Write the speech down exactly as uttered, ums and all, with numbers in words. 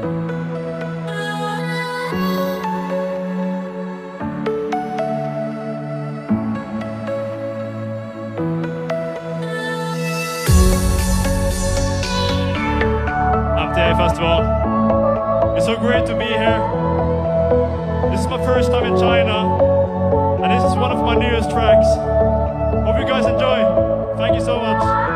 Festival. It's so great to be here. This is my first time in China, and this is one of my newest tracks. Hope you guys enjoy. Thank you so much.